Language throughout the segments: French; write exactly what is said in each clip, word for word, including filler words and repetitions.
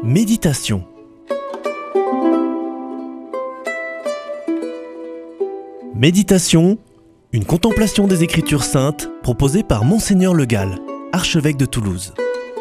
Méditation. Méditation, une contemplation des Écritures saintes proposée par Monseigneur Le Gall, archevêque de Toulouse.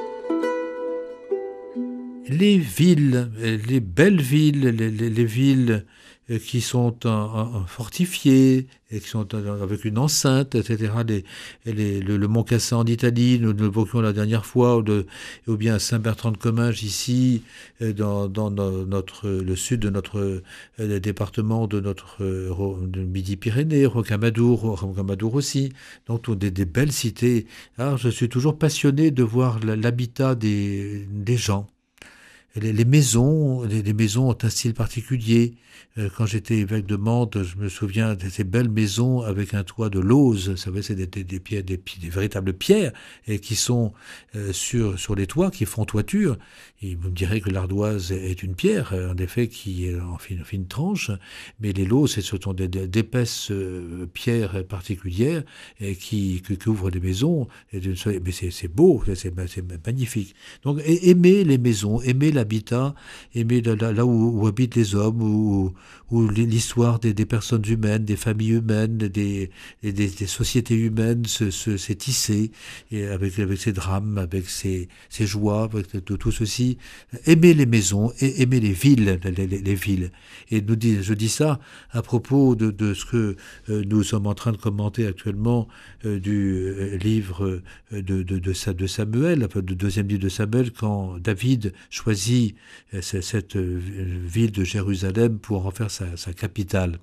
Les villes, les belles villes, les, les, les villes qui sont en, en, fortifiées, et qui sont en, avec une enceinte, et cetera. Les, les, le, le Mont Cassin en Italie, nous l'évoquions la dernière fois, ou, de, ou bien à Saint-Bertrand-de-Comminges ici, dans, dans notre, le sud de notre le département de notre de Midi-Pyrénées, Rocamadour, Rocamadour aussi. Donc des, des belles cités. Alors, je suis toujours passionné de voir l'habitat des, des gens. Les, les maisons, les, les maisons ont un style particulier. Euh, quand j'étais évêque de Mantes, je me souviens de ces belles maisons avec un toit de lauze. Vous savez, c'est des, des, des pierres, des, des véritables pierres et qui sont euh, sur sur les toits, qui font toiture. Et vous me direz que l'ardoise est une pierre, en effet, qui est en fine, fine tranche, mais les lauzes, ce sont des, des, d'épaisses euh, pierres particulières et qui, qui, qui ouvrent les maisons. Et de, mais c'est, c'est beau, c'est, c'est magnifique. Donc, aimer les maisons, aimer l'habitat, aimer là, là, là où, où habitent les hommes, où, où l'histoire des, des personnes humaines, des familles humaines, des, des, des sociétés humaines se, se, s'est tissée, et avec, avec ses drames, avec ses, ses joies, avec tout, tout ceci. Aimer les maisons et aimer les villes, les, les, les villes. Et nous dis, je dis ça à propos de, de ce que euh, nous sommes en train de commenter actuellement euh, du euh, livre de, de, de, de Samuel, enfin, du deuxième livre de Samuel, quand David choisit euh, cette euh, ville de Jérusalem pour en faire sa, sa capitale.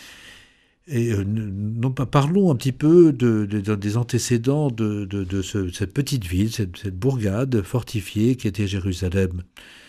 Et euh, non, parlons un petit peu de, de, de, des antécédents de, de, de ce, cette petite ville, cette, cette bourgade fortifiée qui était Jérusalem.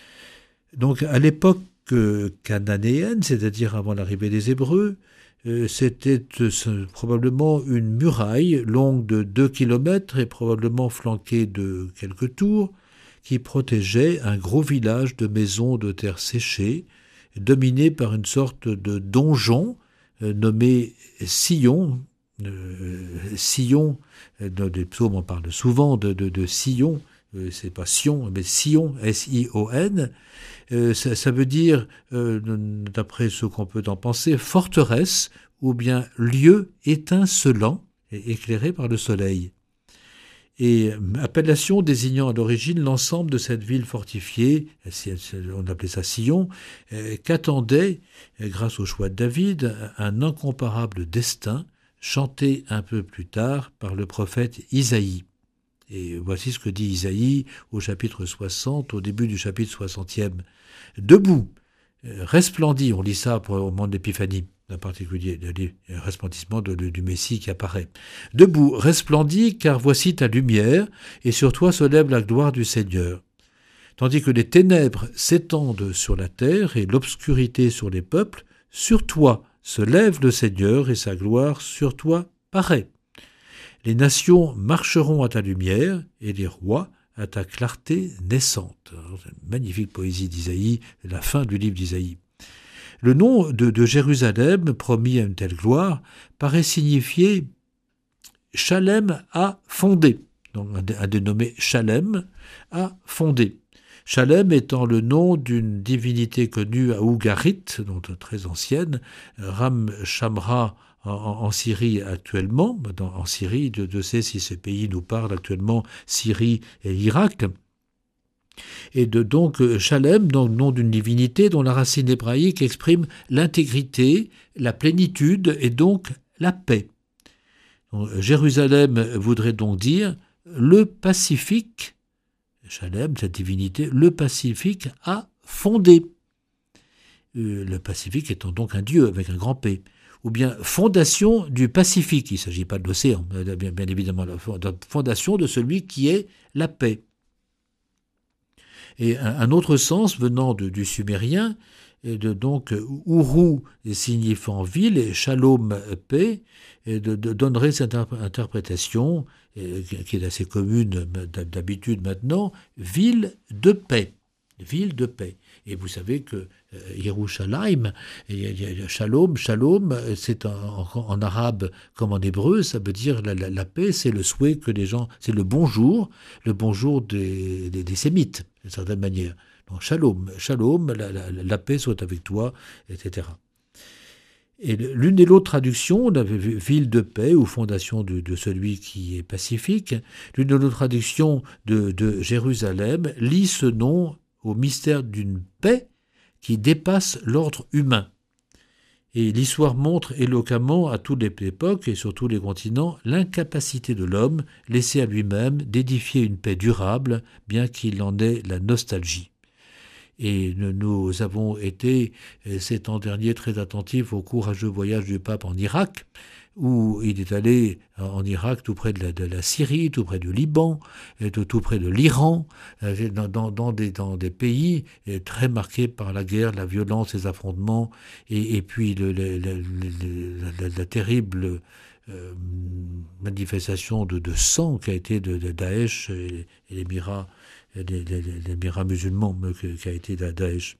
Donc à l'époque euh, cananéenne, c'est-à-dire avant l'arrivée des Hébreux, euh, c'était euh, probablement une muraille longue de deux kilomètres et probablement flanquée de quelques tours qui protégeait un gros village de maisons de terre séchée, dominé par une sorte de donjon nommé Sion. Euh, Sion, euh, les psaumes en parlent souvent de, de, de Sion, euh, c'est pas Sion, mais Sion, S I O N. Euh, ça, ça veut dire, euh, d'après ce qu'on peut en penser, forteresse ou bien lieu étincelant et éclairé par le soleil. Et appellation désignant à l'origine l'ensemble de cette ville fortifiée, on appelait ça Sion, qu'attendait, grâce au choix de David, un incomparable destin, chanté un peu plus tard par le prophète Isaïe. Et voici ce que dit Isaïe au chapitre soixante, au début du chapitre soixantième. « Debout, resplendit », on lit ça pour, au moment de l'Épiphanie, en particulier, le resplendissement de, de, du Messie qui apparaît. « Debout, resplendis, car voici ta lumière, et sur toi se lève la gloire du Seigneur. Tandis que les ténèbres s'étendent sur la terre et l'obscurité sur les peuples, sur toi se lève le Seigneur, et sa gloire sur toi paraît. Les nations marcheront à ta lumière, et les rois à ta clarté naissante. » C'est une magnifique poésie d'Isaïe, la fin du livre d'Isaïe. Le nom de, de Jérusalem, promis à une telle gloire, paraît signifier « Chalem a fondé », donc un dénommé Chalem a fondé. Chalem étant le nom d'une divinité connue à Ougarit, donc très ancienne, Ram Shamra en, en Syrie actuellement, en Syrie, Dieu de sait si ces pays nous parlent actuellement, Syrie et Irak. Et de donc Chalem, donc nom d'une divinité dont la racine hébraïque exprime l'intégrité, la plénitude et donc la paix. Donc, Jérusalem voudrait donc dire le Pacifique, Chalem, cette divinité, le Pacifique a fondé. Euh, le Pacifique étant donc un dieu avec un grand P. Ou bien fondation du Pacifique, il ne s'agit pas de l'océan, bien, bien évidemment, la fondation de celui qui est la paix. Et un autre sens venant de, du sumérien, et de, donc Uru signifiant ville et Shalom paix, et de, de, donnerait cette interprétation, et, qui est assez commune d'habitude maintenant, ville de paix. ville de paix. Et vous savez que euh, Yerushalayim, Shalom, Shalom, c'est en, en, en arabe comme en hébreu, ça veut dire la, la, la paix, c'est le souhait que les gens, c'est le bonjour, le bonjour des, des, des Sémites, d'une certaine manière. Donc Shalom, Shalom, la, la, la paix soit avec toi, et cetera. Et l'une et l'autre traduction, on avait vu ville de paix ou fondation de, de celui qui est pacifique. L'une et l'autre traduction de, de Jérusalem lie ce nom au mystère d'une paix qui dépasse l'ordre humain. Et l'histoire montre éloquemment à toutes les époques et sur tous les continents l'incapacité de l'homme, laissé à lui-même, d'édifier une paix durable, bien qu'il en ait la nostalgie. Et nous avons été, ces temps derniers, très attentifs au courageux voyage du pape en Irak, où il est allé en Irak, tout près de la, de la Syrie, tout près du Liban, et tout, tout près de l'Iran, dans, dans, dans, des, dans des pays très marqués par la guerre, la violence, les affrontements, et, et puis le, le, le, le, la, la terrible euh, manifestation de, de sang qui a été de, de Daesh et, et l'Émirat, les, les, les Émirats musulmans qui a été Daesh.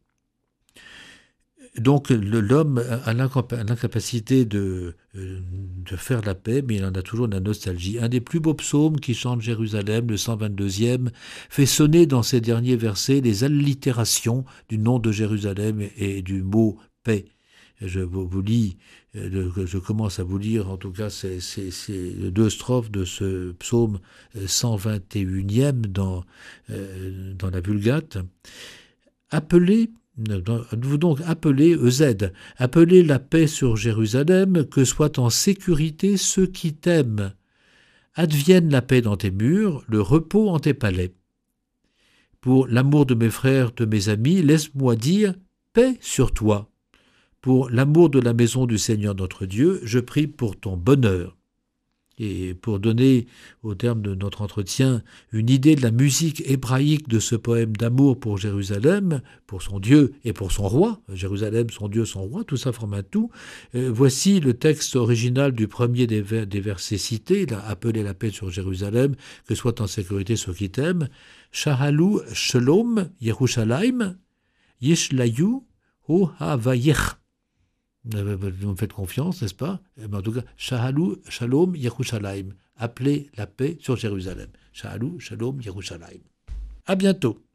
Donc l'homme a l'incapacité de, de faire la paix, mais il en a toujours la nostalgie. Un des plus beaux psaumes qui chante Jérusalem, le cent vingt-deuxième, fait sonner dans ces derniers versets les allitérations du nom de Jérusalem et du mot paix. Je vous lis, je commence à vous lire, en tout cas, c'est, c'est, c'est deux strophes de ce psaume cent vingt et unième dans, dans la Vulgate. Appelez Nous donc appelez E Z, appelez la paix sur Jérusalem, que soient en sécurité ceux qui t'aiment. Advienne la paix dans tes murs, le repos en tes palais. Pour l'amour de mes frères, de mes amis, laisse-moi dire paix sur toi. Pour l'amour de la maison du Seigneur notre Dieu, je prie pour ton bonheur. Et pour donner, au terme de notre entretien, une idée de la musique hébraïque de ce poème d'amour pour Jérusalem, pour son Dieu et pour son roi, Jérusalem, son Dieu, son roi, tout ça forme un tout, euh, voici le texte original du premier des, vers, des versets cités, il a appelé la paix sur Jérusalem, que soit en sécurité ceux qui t'aiment. Shahalu shalom Yerushalayim, yishlayu hu havayich. Vous me faites confiance, n'est-ce pas? Mais en tout cas, Shahalu, Shalom, Yerushalayim. Appelez la paix sur Jérusalem. Shahalu, Shalom, Yerushalayim. À bientôt.